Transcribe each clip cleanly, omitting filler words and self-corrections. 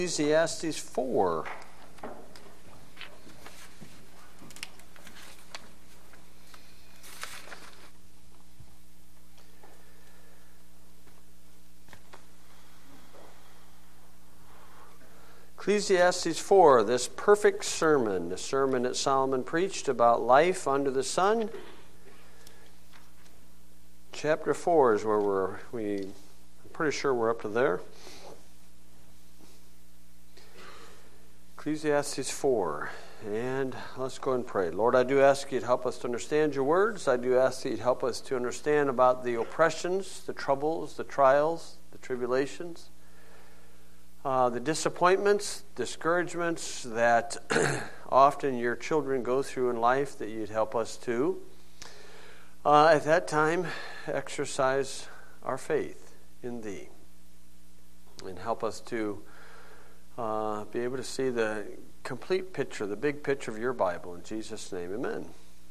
Ecclesiastes 4. Ecclesiastes 4, this perfect sermon, the sermon that Solomon preached about life under the sun. Chapter 4 is where I'm pretty sure we're up to there. Ecclesiastes 4, and let's go and pray. Lord, I do ask you to help us to understand your words. I do ask you to help us to understand about the oppressions, the troubles, the trials, the tribulations, the disappointments, discouragements that often your children go through in life, that you'd help us to, at that time, exercise our faith in thee, and help us to be able to see the complete picture, the big picture of your Bible. In Jesus' name, amen.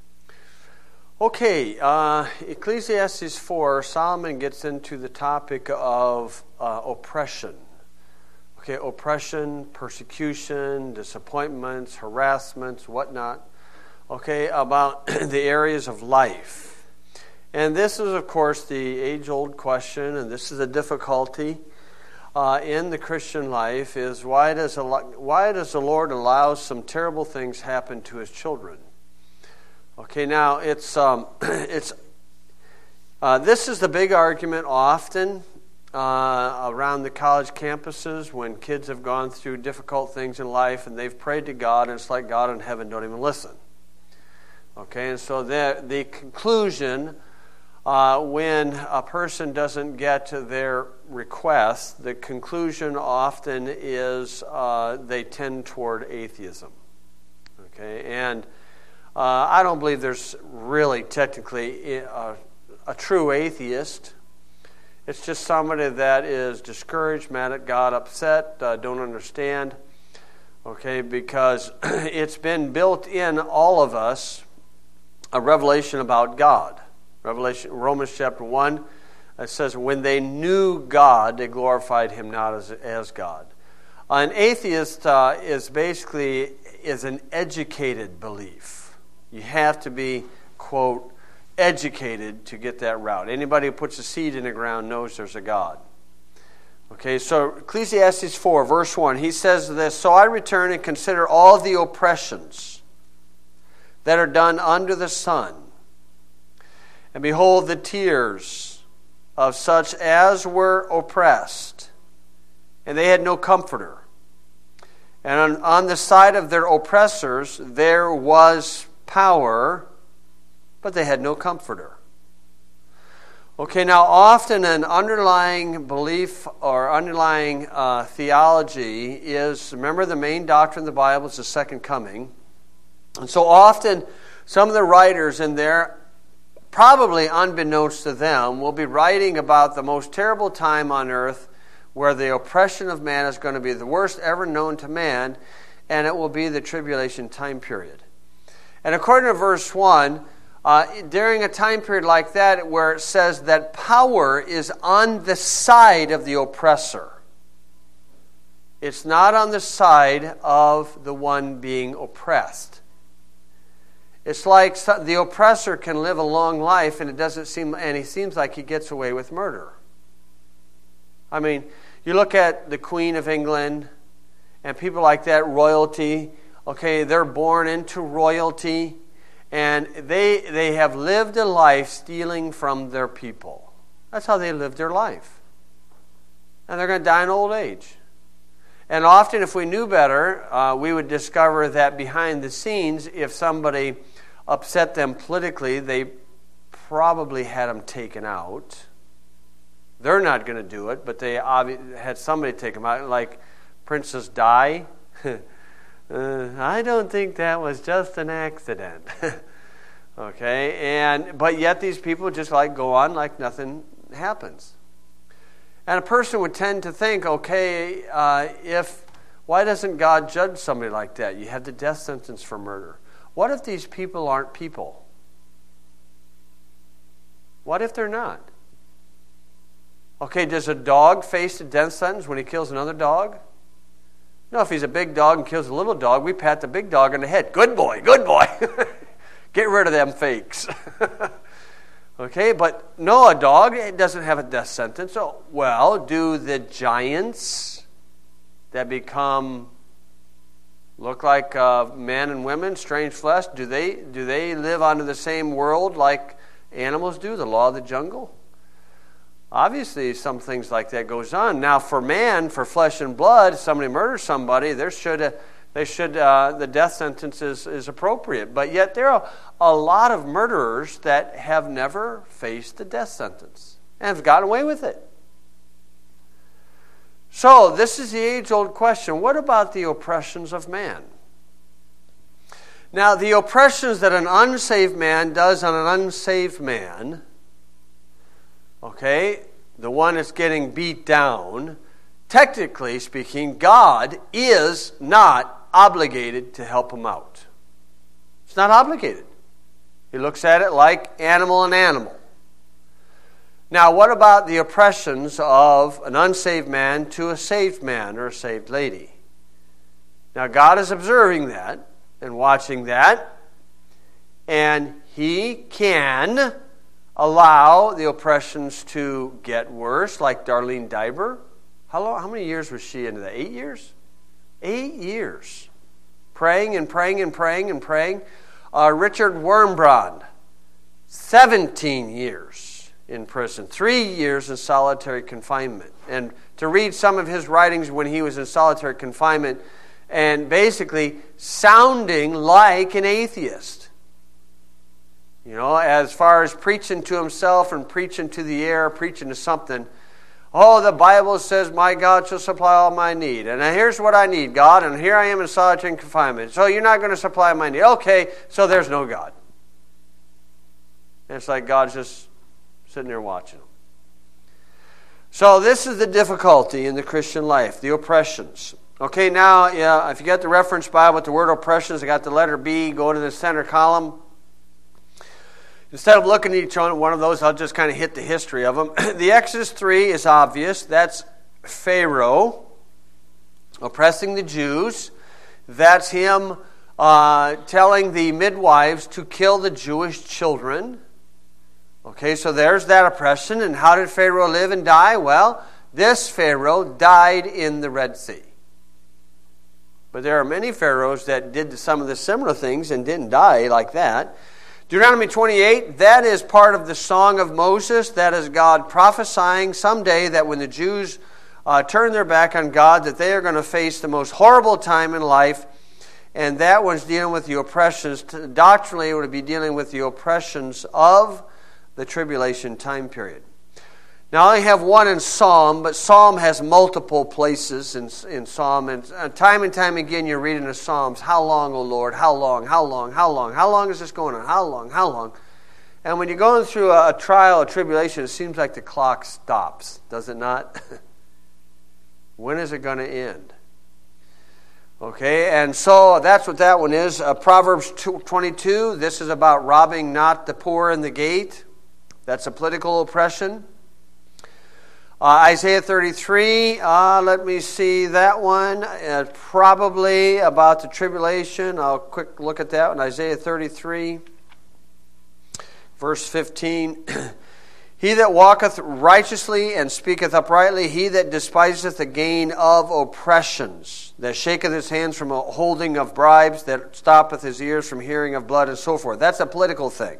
Okay, Ecclesiastes 4, Solomon gets into the topic of oppression. Okay, oppression, persecution, disappointments, harassments, whatnot. Okay, about the areas of life. And this is, of course, the age-old question, and this is a difficulty in the Christian life, is why does the Lord allow some terrible things happen to His children? Okay, now this is the big argument often around the college campuses when kids have gone through difficult things in life and they've prayed to God, and it's like God in heaven don't even listen. Okay, and so the conclusion, when a person doesn't get to their request, the conclusion often is they tend toward atheism. Okay, and I don't believe there's really technically a true atheist. It's just somebody that is discouraged, mad at God, upset, don't understand. Okay, because it's been built in all of us a revelation about God. Romans chapter 1, it says, when they knew God, they glorified Him not as God. An atheist is an educated belief. You have to be, quote, educated to get that route. Anybody who puts a seed in the ground knows there's a God. Okay, so Ecclesiastes 4, verse 1, he says this, so I return and consider all the oppressions that are done under the sun, and behold the tears of such as were oppressed, and they had no comforter. And on the side of their oppressors there was power, but they had no comforter. Okay, now often an underlying belief or underlying theology is, remember the main doctrine of the Bible is the second coming. And so often some of the writers in there, probably unbeknownst to them, will be writing about the most terrible time on earth where the oppression of man is going to be the worst ever known to man, and it will be the tribulation time period. And according to verse 1, during a time period like that where it says that power is on the side of the oppressor, it's not on the side of the one being oppressed. It's like the oppressor can live a long life and he seems like he gets away with murder. I mean, you look at the Queen of England and people like that, royalty. Okay, they're born into royalty, and they have lived a life stealing from their people. That's how they live their life. And they're going to die in old age. And often, if we knew better, we would discover that behind the scenes, if somebody upset them politically, they probably had them taken out. They're not going to do it, but they had somebody take them out, like Princess Di. I don't think that was just an accident. Okay, but yet these people just go on like nothing happens. And a person would tend to think, okay, why doesn't God judge somebody like that? You have the death sentence for murder. What if these people aren't people? What if they're not? Okay, does a dog face a death sentence when he kills another dog? No, if he's a big dog and kills a little dog, we pat the big dog on the head. Good boy, good boy. Get rid of them fakes. Okay, but no, a dog, it doesn't have a death sentence. So, well, do the giants that look like men and women, strange flesh, do they live under the same world like animals do, the law of the jungle? Obviously, some things like that goes on. Now, for man, for flesh and blood, somebody murders somebody, the death sentence is appropriate. But yet, there are a lot of murderers that have never faced the death sentence and have gotten away with it. So, this is the age-old question. What about the oppressions of man? Now, the oppressions that an unsaved man does on an unsaved man, okay, the one that's getting beat down, technically speaking, God is not obligated to help him out. It's not obligated. He looks at it like animal and animal. Now, what about the oppressions of an unsaved man to a saved man or a saved lady? Now, God is observing that and watching that, and he can allow the oppressions to get worse, like Darlene Diber. How many years was she into that? 8 years? 8 years. Praying and praying and praying and praying. Richard Wurmbrand, 17 years in prison, 3 years in solitary confinement. And to read some of his writings when he was in solitary confinement and basically sounding like an atheist. You know, as far as preaching to himself and preaching to the air, preaching to something. Oh, the Bible says, my God shall supply all my need. And here's what I need, God, and here I am in solitary confinement. So you're not going to supply my need. Okay, so there's no God. And it's like God's just sitting there watching them. So this is the difficulty in the Christian life, the oppressions. Okay, now, if you got the reference Bible with the word oppressions, I got the letter B, go to the center column. Instead of looking at each one of those, I'll just kind of hit the history of them. The Exodus 3 is obvious. That's Pharaoh oppressing the Jews. That's him telling the midwives to kill the Jewish children. Okay, so there's that oppression. And how did Pharaoh live and die? Well, this Pharaoh died in the Red Sea. But there are many pharaohs that did some of the similar things and didn't die like that. Deuteronomy 28, that is part of the Song of Moses. That is God prophesying someday that when the Jews turn their back on God, that they are going to face the most horrible time in life. And that was dealing with the oppressions. Doctrinally, it would be dealing with the oppressions of the tribulation time period. Now, I only have one in Psalm, but Psalm has multiple places in Psalm. And time again, you're reading the Psalms. How long, O Lord? How long? How long? How long? How long is this going on? How long? How long? And when you're going through a trial, a tribulation, it seems like the clock stops. Does it not? When is it going to end? Okay, and so that's what that one is. Proverbs 22, this is about robbing not the poor in the gate. That's a political oppression. Isaiah 33, let me see that one. Probably about the tribulation. I'll quick look at that one. Isaiah 33, verse 15. He that walketh righteously and speaketh uprightly, he that despiseth the gain of oppressions, that shaketh his hands from a holding of bribes, that stoppeth his ears from hearing of blood, and so forth. That's a political thing.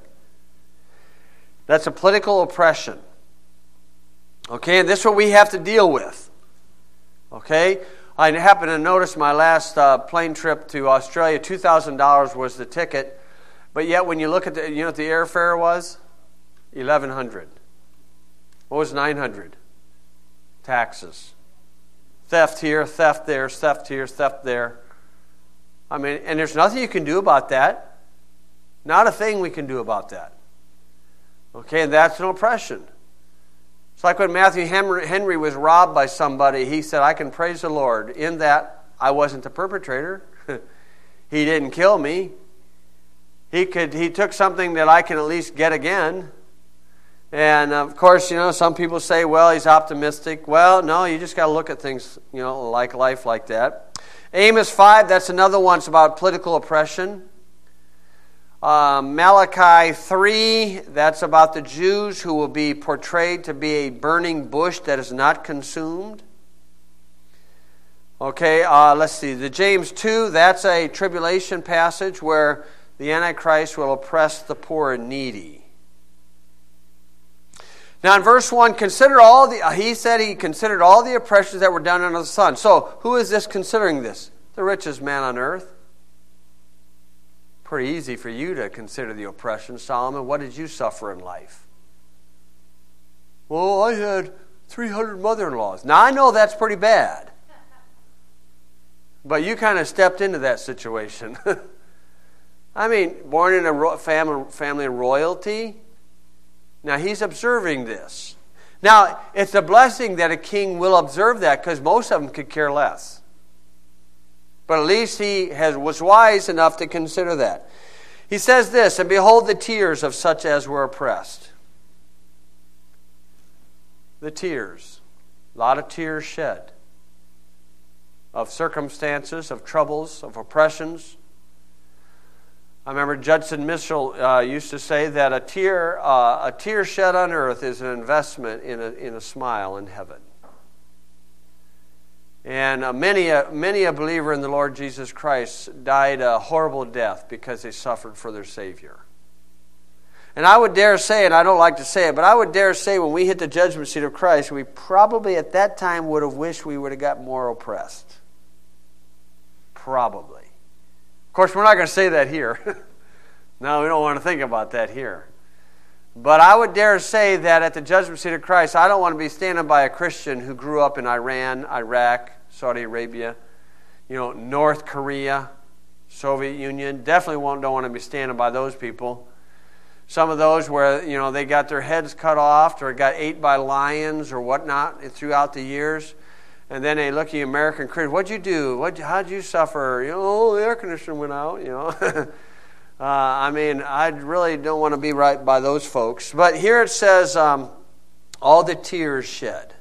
That's a political oppression. Okay, and this is what we have to deal with. Okay, I happened to notice my last plane trip to Australia, $2,000 was the ticket, but yet when you look at you know what the airfare was? $1,100. What was $900? Taxes. Theft here, theft there, theft here, theft there. I mean, and there's nothing you can do about that. Not a thing we can do about that. Okay, and that's an oppression. It's like when Matthew Henry was robbed by somebody, he said, I can praise the Lord in that I wasn't the perpetrator. He didn't kill me. He took something that I can at least get again. And of course, some people say, well, he's optimistic. Well, no, you just got to look at things, like life like that. Amos 5, that's another one. It's about political oppression. Malachi 3, that's about the Jews who will be portrayed to be a burning bush that is not consumed. Okay, let's see. The James 2, that's a tribulation passage where the Antichrist will oppress the poor and needy. Now in verse 1, he said he considered all the oppressions that were done under the sun. So who is this considering this? The richest man on earth. Pretty easy for you to consider the oppression. Solomon, what did you suffer in life? Well, I had 300 mother-in-laws. Now I know that's pretty bad. But you kind of stepped into that situation. I mean, born in a family of royalty. Now, he's observing this. Now, it's a blessing that a king will observe that because most of them could care less. But at least he was wise enough to consider that. He says this, and behold the tears of such as were oppressed. The tears. A lot of tears shed. Of circumstances, of troubles, of oppressions. I remember Judson Mitchell used to say that a tear shed on earth is an investment in a smile in heaven. And many a believer in the Lord Jesus Christ died a horrible death because they suffered for their Savior. And I would dare say, and I don't like to say it, but I would dare say when we hit the judgment seat of Christ, we probably at that time would have wished we would have got more oppressed. Probably. Of course, we're not going to say that here. No, we don't want to think about that here. But I would dare say that at the judgment seat of Christ, I don't want to be standing by a Christian who grew up in Iran, Iraq, Saudi Arabia, North Korea, Soviet Union. Definitely don't want to be standing by those people. Some of those where, they got their heads cut off or got ate by lions or whatnot throughout the years. And then they look at the American Christian. What'd you do? How'd you suffer? The air conditioner went out, I really don't want to be right by those folks. But here it says, all the tears shed.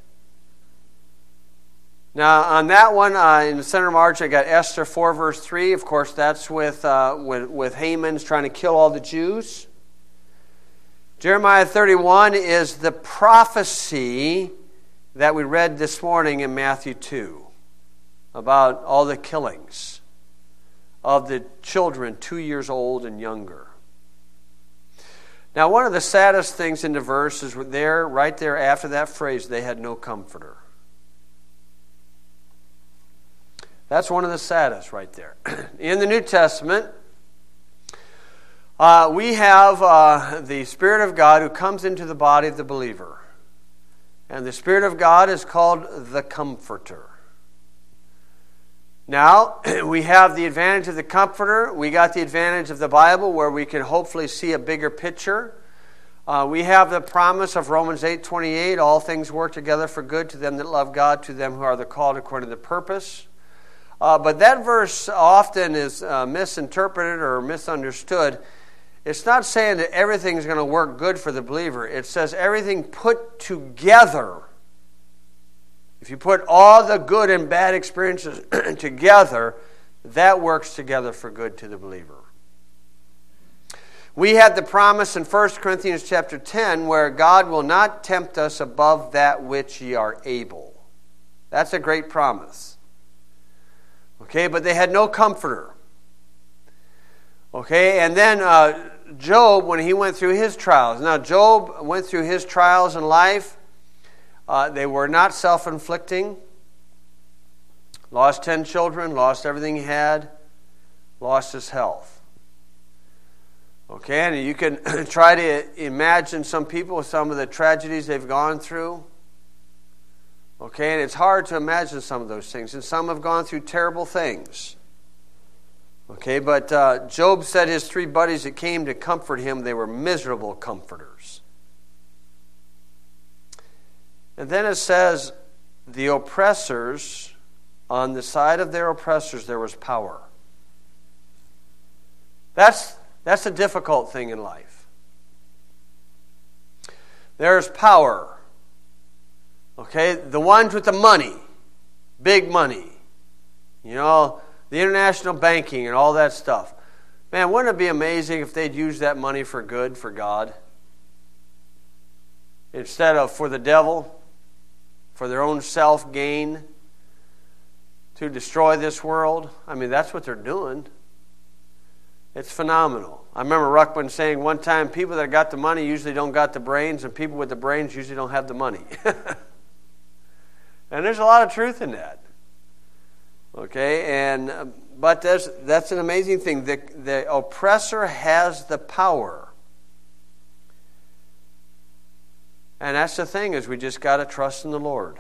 Now, on that one, in the center margin, I got Esther 4, verse 3. Of course, that's with Haman's trying to kill all the Jews. Jeremiah 31 is the prophecy that we read this morning in Matthew 2 about all the killings of the children 2 years old and younger. Now, one of the saddest things in the verse is right there after that phrase, they had no comforter. That's one of the saddest right there. In the New Testament, we have the Spirit of God who comes into the body of the believer. And the Spirit of God is called the Comforter. Now, we have the advantage of the Comforter. We got the advantage of the Bible where we can hopefully see a bigger picture. We have the promise of Romans 8:28, all things work together for good to them that love God, to them who are the called according to the purpose. But that verse often is misinterpreted or misunderstood. It's not saying that everything's going to work good for the believer. It says everything put together. If you put all the good and bad experiences together, that works together for good to the believer. We had the promise in 1 Corinthians chapter 10 where God will not tempt us above that which ye are able. That's a great promise. Okay, but they had no comforter. Okay, and then Job, when he went through his trials. Now, Job went through his trials in life. They were not self-inflicting. Lost 10 children, lost everything he had, lost his health. Okay, and you can try to imagine some people with some of the tragedies they've gone through. Okay, and it's hard to imagine some of those things. And some have gone through terrible things. Okay, but Job said his 3 buddies that came to comfort him, they were miserable comforters. And then it says, the oppressors, on the side of their oppressors, there was power. That's a difficult thing in life. There's power. Okay, the ones with the money, big money. You know, the international banking and all that stuff. Man, wouldn't it be amazing if they'd use that money for good, for God? Instead of for the devil, for their own self-gain, to destroy this world. I mean, that's what they're doing. It's phenomenal. I remember Ruckman saying one time, people that got the money usually don't got the brains, and people with the brains usually don't have the money. And there's a lot of truth in that. Okay, but that's an amazing thing. The oppressor has the power. And that's the thing, is we just got to trust in the Lord.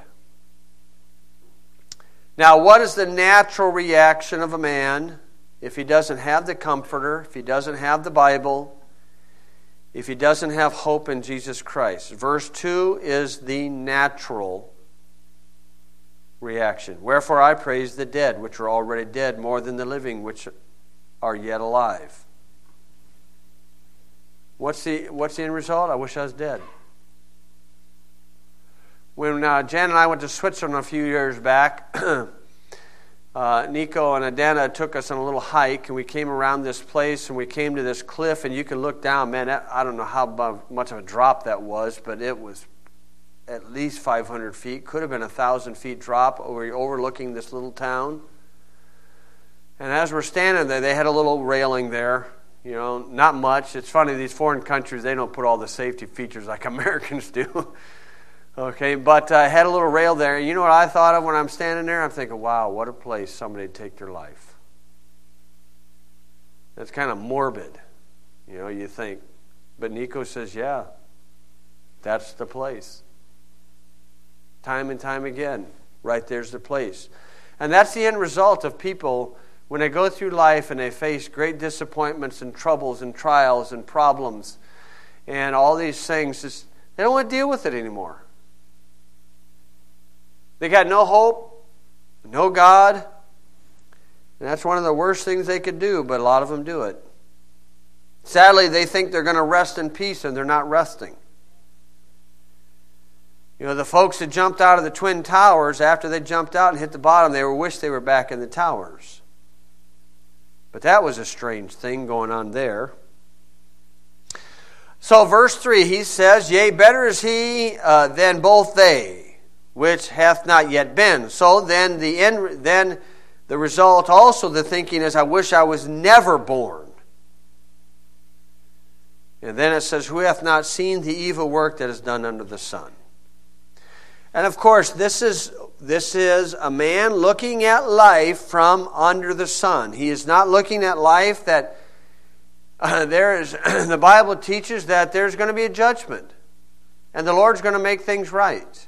Now, what is the natural reaction of a man if he doesn't have the Comforter, if he doesn't have the Bible, if he doesn't have hope in Jesus Christ? Verse 2 is the natural reaction. Wherefore I praise the dead, which are already dead, more than the living, which are yet alive. What's the end result? I wish I was dead. When Jan and I went to Switzerland a few years back, Nico and Adana took us on a little hike, and we came around this place, and we came to this cliff, and you could look down. Man, I don't know how much of a drop that was, but it was at least 500 feet. Could have been 1,000 feet drop overlooking this little town. And as we're standing there, they had a little railing there. You know, not much. It's funny, these foreign countries, they don't put all the safety features like Americans do. Okay, but I had a little rail there. You know what I thought of when I'm standing there? I'm thinking, wow, what a place somebody would take their life. That's kind of morbid, you know, you think. But Nico says, yeah, that's the place. Time and time again, right there's the place. And that's the end result of people when they go through life and they face great disappointments and troubles and trials and problems and all these things. They don't want to deal with it anymore. They got no hope, no God. And that's one of the worst things they could do, but a lot of them do it. Sadly, they think they're going to rest in peace, and they're not resting. You know, the folks that jumped out of the Twin Towers, after they jumped out and hit the bottom, they wished they were back in the towers. But that was a strange thing going on there. So verse 3, he says, yea, better is he than both they, which hath not yet been. So then the result also, the thinking is, I wish I was never born. And then it says, who hath not seen the evil work that is done under the sun? And of course, this is a man looking at life from under the sun. He is not looking at life that the Bible teaches that there's going to be a judgment. And the Lord's going to make things right.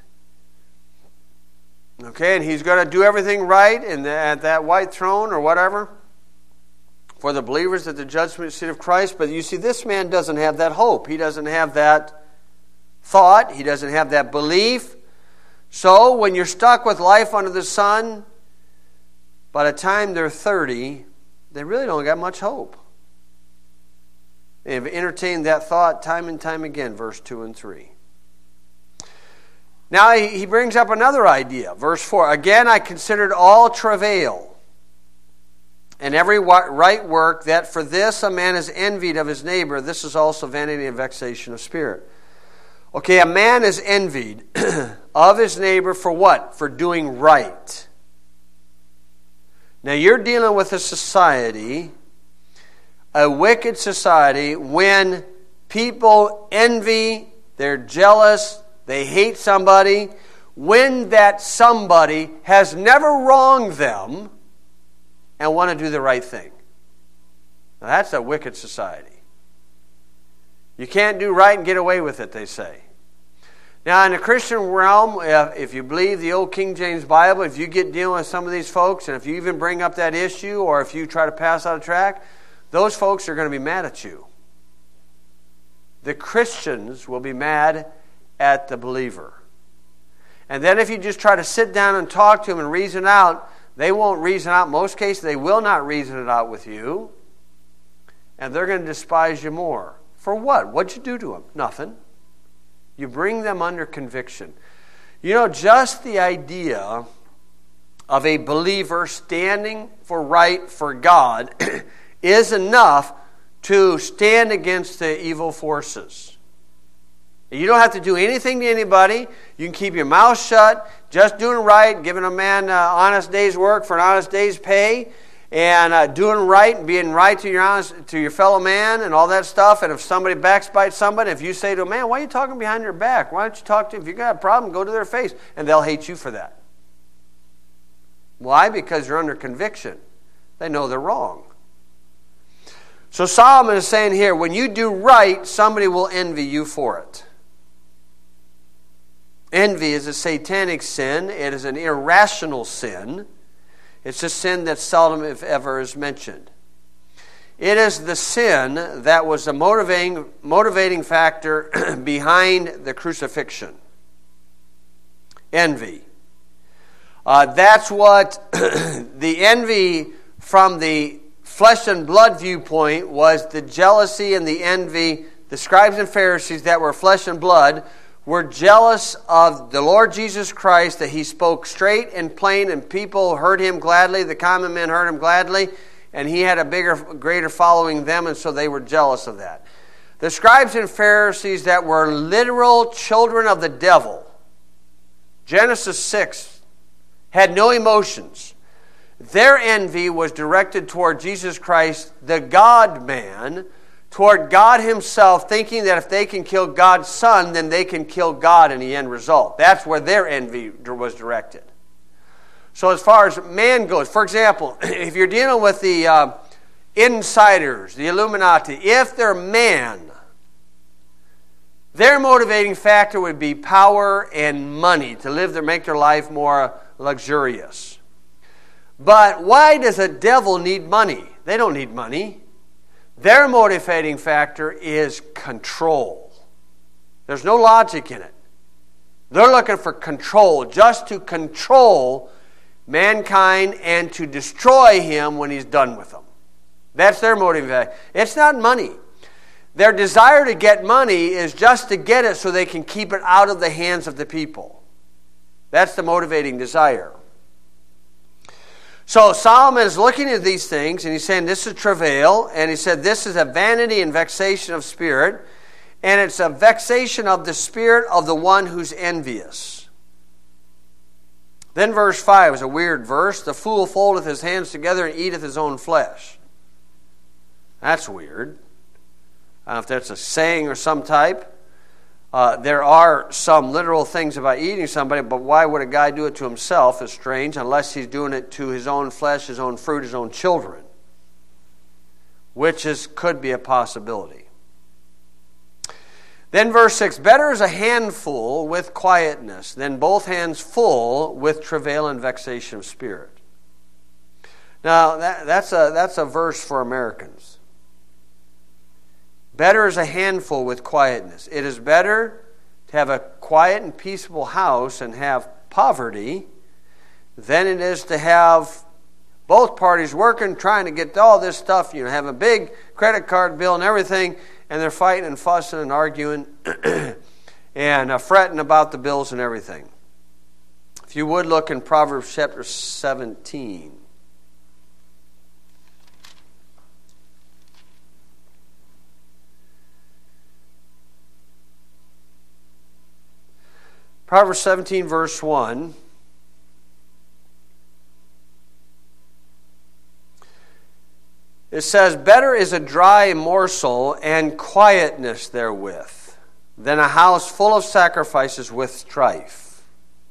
Okay, and He's going to do everything right at that white throne or whatever for the believers at the judgment seat of Christ. But you see, this man doesn't have that hope. He doesn't have that thought. He doesn't have that belief. So when you're stuck with life under the sun, by the time they're 30, they really don't got much hope. They've entertained that thought time and time again, verse 2 and 3. Now he brings up another idea. Verse 4, again I considered all travail and every right work, that for this a man is envied of his neighbor. This is also vanity and vexation of spirit. Okay, a man is envied of his neighbor for what? For doing right. Now you're dealing with a society, a wicked society, when people envy, they're jealous, they hate somebody, when that somebody has never wronged them and want to do the right thing. Now that's a wicked society. You can't do right and get away with it, they say. Now in the Christian realm, if you believe the old King James Bible, if you get dealing with some of these folks, and if you even bring up that issue, or if you try to pass out a tract, those folks are going to be mad at you. The Christians will be mad at the believer. And then if you just try to sit down and talk to them and reason out, they won't reason out. In most cases, they will not reason it out with you. And they're going to despise you more. For what? What'd you do to them? Nothing. You bring them under conviction. You know, just the idea of a believer standing for right for God is enough to stand against the evil forces. You don't have to do anything to anybody. You can keep your mouth shut, just doing right, giving a man an honest day's work for an honest day's pay, and doing right and being right to your fellow man and all that stuff. And if somebody backbites somebody, if you say to a man, why are you talking behind their back? Why don't you talk to them? If you got a problem, go to their face. And they'll hate you for that. Why? Because you're under conviction. They know they're wrong. So Solomon is saying here, when you do right, somebody will envy you for it. Envy is a satanic sin. It is an irrational sin. It's a sin that seldom, if ever, is mentioned. It is the sin that was the motivating factor behind the crucifixion. Envy. That's what the envy from the flesh and blood viewpoint was. The jealousy and the envy. The scribes and Pharisees that were flesh and blood were jealous of the Lord Jesus Christ, that he spoke straight and plain, and people heard him gladly. The common men heard him gladly, and he had a greater following than them, and so they were jealous of that. The scribes and Pharisees that were literal children of the devil, Genesis 6, had no emotions. Their envy was directed toward Jesus Christ, the God-man, toward God himself, thinking that if they can kill God's son, then they can kill God in the end result. That's where their envy was directed. So as far as man goes, for example, if you're dealing with the insiders, the Illuminati, if they're man, their motivating factor would be power and money to make their life more luxurious. But why does a devil need money? They don't need money. Their motivating factor is control. There's no logic in it. They're looking for control, just to control mankind and to destroy him when he's done with them. That's their motivating factor. It's not money. Their desire to get money is just to get it so they can keep it out of the hands of the people. That's the motivating desire. So Solomon is looking at these things, and he's saying this is travail, and he said this is a vanity and vexation of spirit, and it's a vexation of the spirit of the one who's envious. Then verse 5 is a weird verse. The fool foldeth his hands together and eateth his own flesh. That's weird. I don't know if that's a saying or some type. There are some literal things about eating somebody, but why would a guy do it to himself is strange, unless he's doing it to his own flesh, his own fruit, his own children, which could be a possibility. Then verse 6, better is a handful with quietness than both hands full with travail and vexation of spirit. Now, that's a verse for Americans. Better is a handful with quietness. It is better to have a quiet and peaceable house and have poverty than it is to have both parties working, trying to get all this stuff, have a big credit card bill and everything, and they're fighting and fussing and arguing and fretting about the bills and everything. If you would look in Proverbs chapter 17. Proverbs 17, verse 1. It says, better is a dry morsel and quietness therewith than a house full of sacrifices with strife.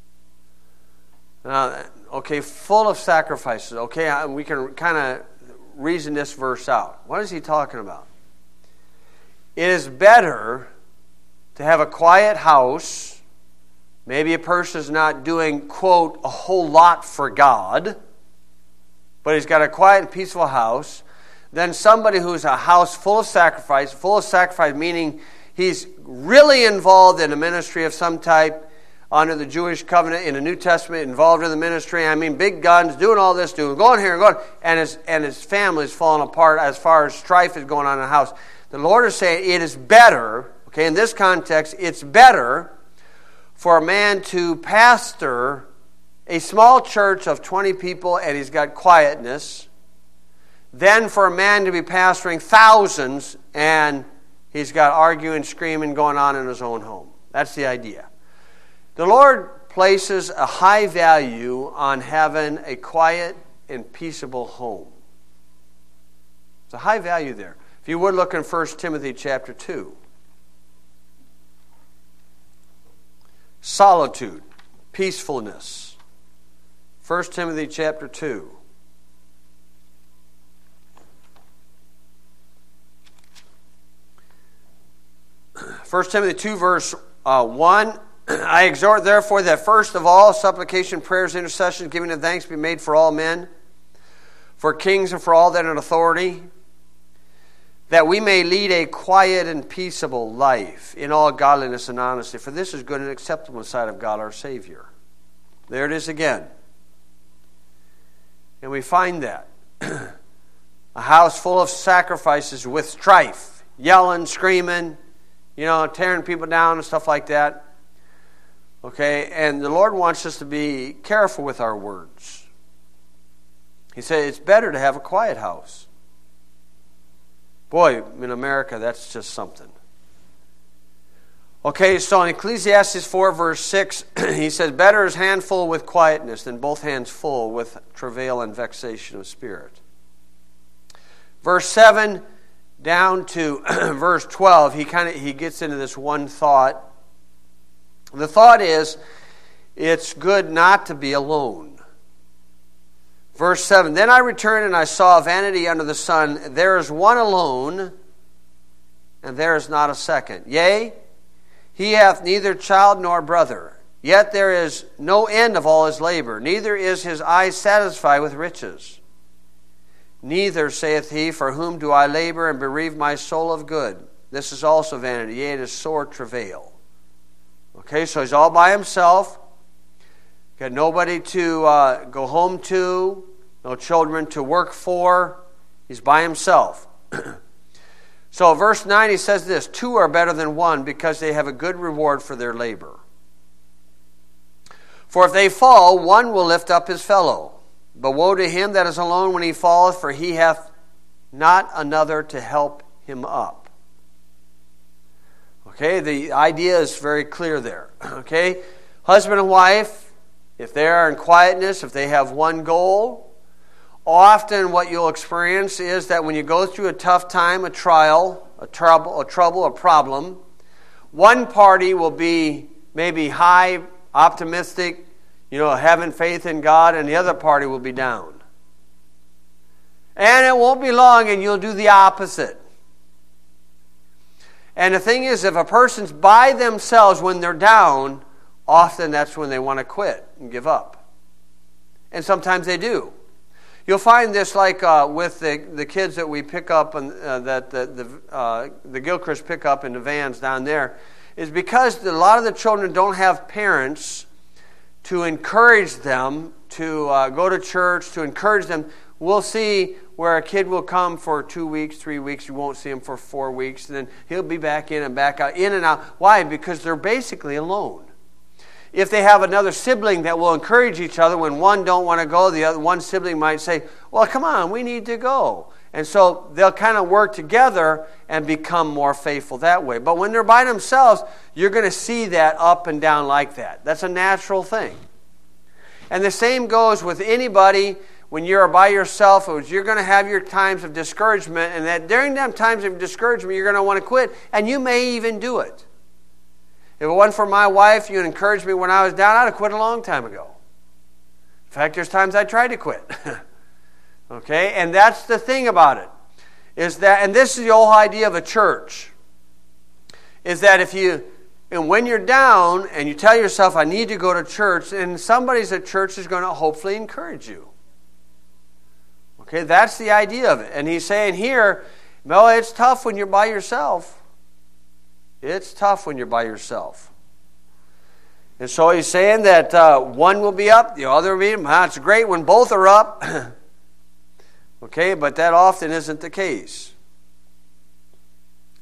Okay, full of sacrifices. Okay, we can kind of reason this verse out. What is he talking about? It is better to have a quiet house. Maybe a person is not doing, quote, a whole lot for God, but he's got a quiet and peaceful house, than somebody who's a house full of sacrifice meaning he's really involved in a ministry of some type under the Jewish covenant in the New Testament, involved in the ministry. I mean, big guns, doing all this, going here and going, and his family is falling apart as far as strife is going on in the house. The Lord is saying it is better, Okay, in this context, it's better for a man to pastor a small church of 20 people and he's got quietness than for a man to be pastoring thousands and he's got arguing, screaming going on in his own home. That's the idea. The Lord places a high value on having a quiet and peaceable home. It's a high value there. If you would look in 1 Timothy chapter 2. Solitude, peacefulness. 1 Timothy chapter 2. First Timothy 2 verse 1. I exhort therefore that first of all supplication, prayers, intercessions, giving of thanks be made for all men, for kings and for all that are in authority, that we may lead a quiet and peaceable life in all godliness and honesty. For this is good and acceptable in the sight of God our Savior. There it is again. And we find that. A house full of sacrifices with strife, yelling, screaming, tearing people down and stuff like that. Okay, and the Lord wants us to be careful with our words. He said it's better to have a quiet house. Boy, in America, that's just something. Okay, so in Ecclesiastes 4, verse 6, he says, better is handful with quietness than both hands full with travail and vexation of spirit. Verse 7 down to verse 12, he gets into this one thought. The thought is, it's good not to be alone. Verse 7, then I returned and I saw vanity under the sun. There is one alone, and there is not a second. Yea, he hath neither child nor brother. Yet there is no end of all his labor. Neither is his eye satisfied with riches. Neither, saith he, for whom do I labor and bereave my soul of good? This is also vanity. Yea, it is sore travail. Okay, so he's all by himself. Got nobody to go home to. No children to work for. He's by himself. So verse 9 he says this, two are better than one because they have a good reward for their labor. For if they fall, one will lift up his fellow. But woe to him that is alone when he falleth, for he hath not another to help him up. Okay, the idea is very clear there. Okay, husband and wife, if they are in quietness, if they have one goal, often what you'll experience is that when you go through a tough time, a trial, a trouble, a problem, one party will be maybe high, optimistic, having faith in God, and the other party will be down. And it won't be long and you'll do the opposite. And the thing is, if a person's by themselves when they're down, often that's when they want to quit and give up. And sometimes they do. You'll find this like with the kids that we pick up, and that the Gilchrist pick up in the vans down there, is because a lot of the children don't have parents to encourage them to go to church, to encourage them. We'll see where a kid will come for 2 weeks, 3 weeks. You won't see him for 4 weeks. And then he'll be back in and back out, in and out. Why? Because they're basically alone. If they have another sibling that will encourage each other, when one don't want to go, the other one sibling might say, well, come on, we need to go. And so they'll kind of work together and become more faithful that way. But when they're by themselves, you're going to see that up and down like that. That's a natural thing. And the same goes with anybody. When you're by yourself, you're going to have your times of discouragement, and that during them times of discouragement, you're going to want to quit, and you may even do it. If it wasn't for my wife, you encouraged me when I was down, I'd have quit a long time ago. In fact, there's times I tried to quit. Okay, and that's the thing about it, is that, and this is the whole idea of a church, is that and when you're down and you tell yourself, I need to go to church, and somebody's at church is going to hopefully encourage you. Okay, that's the idea of it. And he's saying here, well, it's tough when you're by yourself. It's tough when you're by yourself. And so he's saying that one will be up, the other will be down. It's great when both are up. Okay, but that often isn't the case.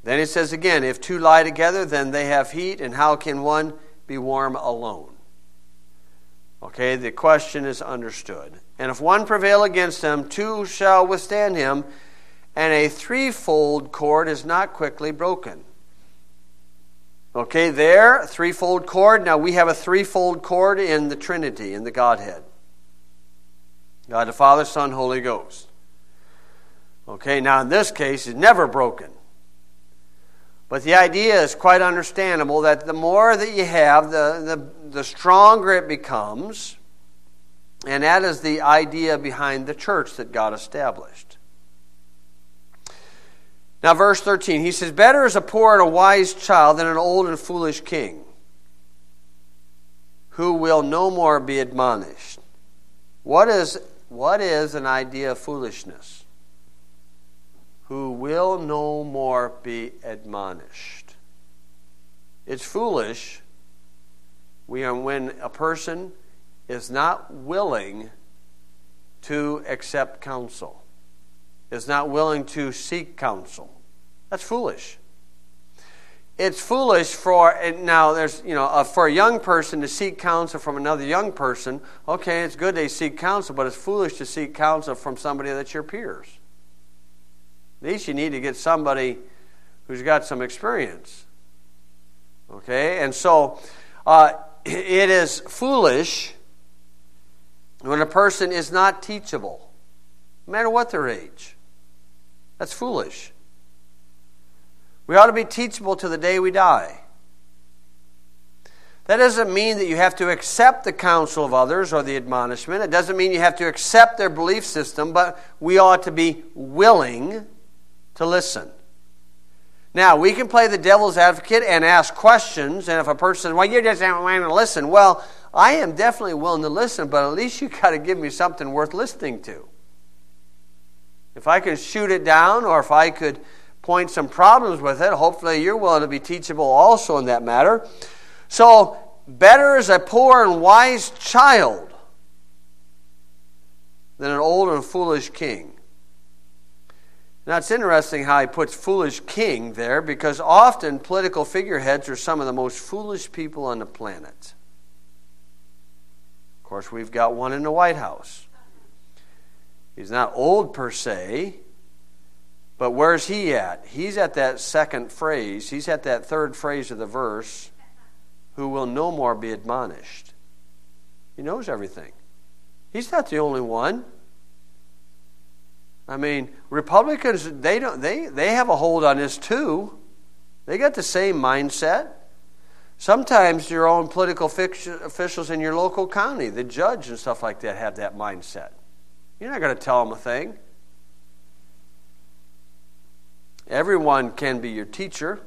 Then it says again, if two lie together, then they have heat, and how can one be warm alone? Okay, the question is understood. And if one prevail against them, two shall withstand him, and a threefold cord is not quickly broken. Okay, there, threefold cord. Now we have a threefold cord in the Trinity, in the Godhead. God the Father, Son, Holy Ghost. Okay, now in this case, it's never broken. But the idea is quite understandable that the more that you have, the stronger it becomes. And that is the idea behind the church that God established. Now verse 13, he says, better is a poor and a wise child than an old and foolish king, who will no more be admonished. What is an idea of foolishness? Who will no more be admonished. It's foolish when a person is not willing to accept counsel, is not willing to seek counsel. That's foolish. It's foolish for a young person to seek counsel from another young person. Okay, it's good they seek counsel, but it's foolish to seek counsel from somebody that's your peers. At least you need to get somebody who's got some experience. Okay? And so it is foolish when a person is not teachable, no matter what their age. That's foolish. We ought to be teachable to the day we die. That doesn't mean that you have to accept the counsel of others or the admonishment. It doesn't mean you have to accept their belief system, but we ought to be willing to listen. Now, we can play the devil's advocate and ask questions, and if a person says, well, you just don't want to listen, well, I am definitely willing to listen, but at least you got to give me something worth listening to. If I can shoot it down, or if I could point some problems with it, hopefully you're willing to be teachable also in that matter. So, better is a poor and wise child than an old and foolish king. Now, it's interesting how he puts foolish king there, because often political figureheads are some of the most foolish people on the planet. Of course, we've got one in the White House. He's not old per se, but where's he at? He's at that second phrase. He's at that third phrase of the verse, who will no more be admonished. He knows everything. He's not the only one. I mean, Republicans, they have a hold on this too. They got the same mindset. Sometimes your own political officials in your local county, the judge and stuff like that, have that mindset. You're not going to tell them a thing. Everyone can be your teacher.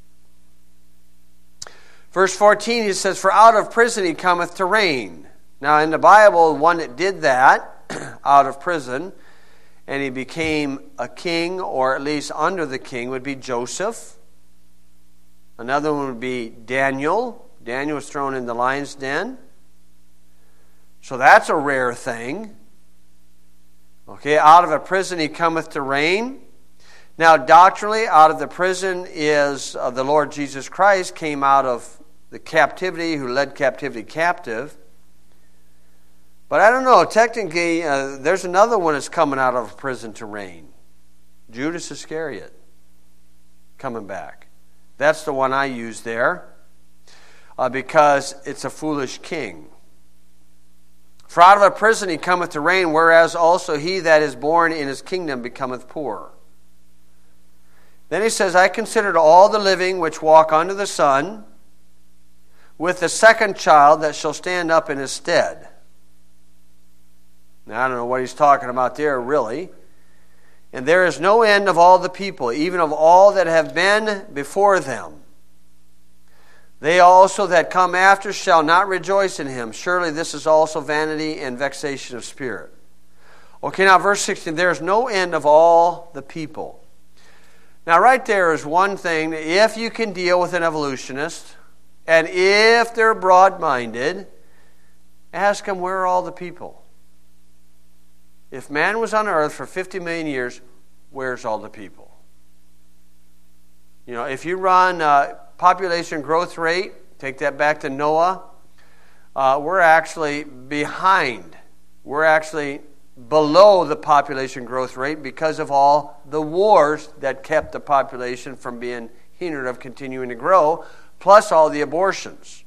Verse 14, he says, for out of prison he cometh to reign. Now, in the Bible, one that did that out of prison, and he became a king, or at least under the king, would be Joseph. Another one would be Daniel. Daniel was thrown in the lion's den. So that's a rare thing. Okay, out of a prison he cometh to reign. Now, doctrinally, out of the prison is the Lord Jesus Christ came out of the captivity, who led captivity captive. But I don't know, technically, there's another one that's coming out of prison to reign. Judas Iscariot, coming back. That's the one I use there, because it's a foolish king. For out of a prison he cometh to reign, whereas also he that is born in his kingdom becometh poor. Then he says, I considered all the living which walk under the sun, with the second child that shall stand up in his stead. Now, I don't know what he's talking about there, really. And there is no end of all the people, even of all that have been before them. They also that come after shall not rejoice in him. Surely this is also vanity and vexation of spirit. Okay, now verse 16, there is no end of all the people. Now, right there is one thing. If you can deal with an evolutionist, and if they're broad-minded, ask them, where are all the people? If man was on earth for 50 million years, where's all the people? If you run population growth rate, take that back to Noah, we're actually behind. We're actually below the population growth rate because of all the wars that kept the population from being hindered of continuing to grow, plus all the abortions.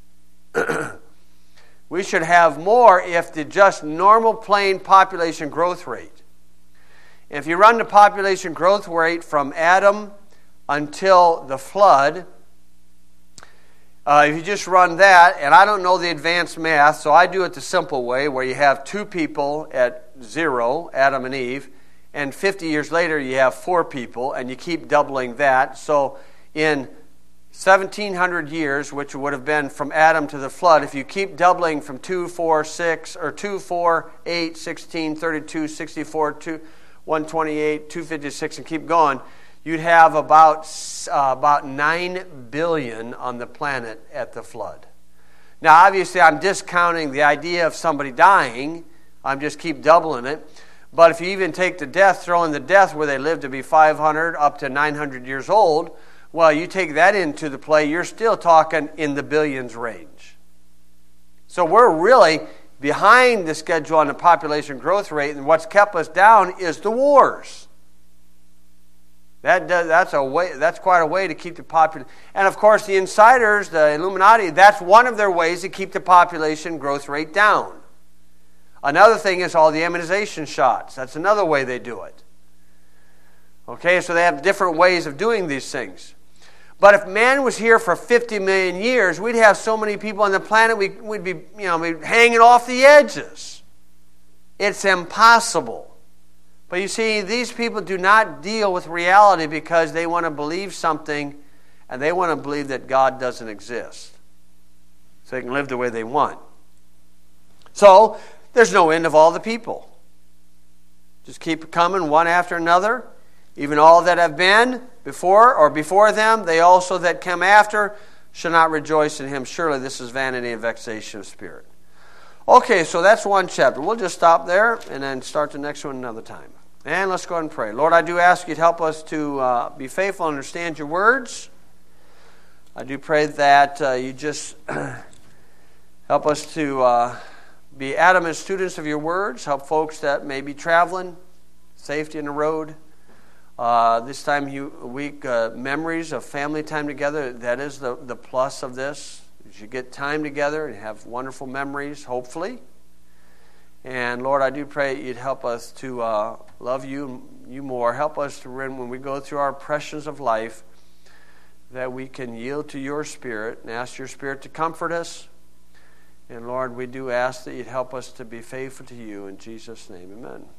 We should have more if the just normal plain population growth rate. If you run the population growth rate from Adam until the flood, if you just run that, and I don't know the advanced math, so I do it the simple way, where you have 2 people at 0, Adam and Eve, and 50 years later you have 4 people, and you keep doubling that. So in 1,700 years, which would have been from Adam to the flood, if you keep doubling from 2, 4, 6, or 2, 4, 8, 16, 32, 64, 128, 256, and keep going, you'd have about 9 billion on the planet at the flood. Now, obviously, I'm discounting the idea of somebody dying. I'm just keep doubling it. But if you even take the death, throw in the death where they live to be 500 up to 900 years old, well, you take that into the play, you're still talking in the billions range. So we're really behind the schedule on the population growth rate, and what's kept us down is the wars. That's quite a way to keep the population. And of course, the insiders, the Illuminati, that's one of their ways to keep the population growth rate down. Another thing is all the immunization shots. That's another way they do it. Okay, so they have different ways of doing these things. But if man was here for 50 million years, we'd have so many people on the planet, we'd be hanging off the edges. It's impossible. But you see, these people do not deal with reality because they want to believe something, and they want to believe that God doesn't exist, so they can live the way they want. So there's no end of all the people. Just keep coming one after another. Even all that have been before them, they also that come after shall not rejoice in him. Surely this is vanity and vexation of spirit. Okay, so that's one chapter. We'll just stop there and then start the next one another time. And let's go ahead and pray. Lord, I do ask you to help us to be faithful and understand your words. I do pray that you just help us to be adamant students of your words. Help folks that may be traveling, safety in the road. This time of week, memories of family time together, that is the plus of this. You get time together and have wonderful memories, hopefully. And Lord, I do pray you'd help us to love you more. Help us to, when we go through our pressures of life, that we can yield to your Spirit and ask your Spirit to comfort us. And Lord, we do ask that you'd help us to be faithful to you. In Jesus' name, amen.